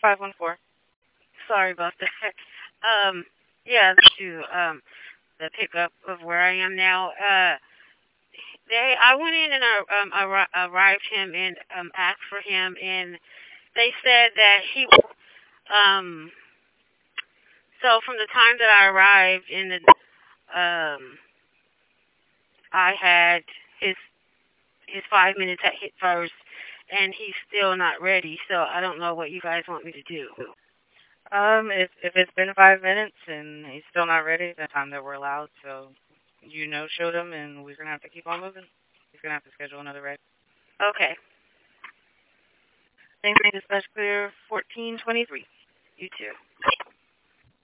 514. Sorry about that. Yeah, the pickup of where I am now. I went in and arrived him and asked for him, and they said that he um. So from the time that I arrived in the I had his 5 minutes had hit first, and he's still not ready. So I don't know what you guys want me to do. If it's been 5 minutes and he's still not ready, that's the time that we're allowed. So you know, showed him, and we're gonna have to keep on moving. He's gonna have to schedule another ride. Okay. Thanks, dispatch clear 1423. You too.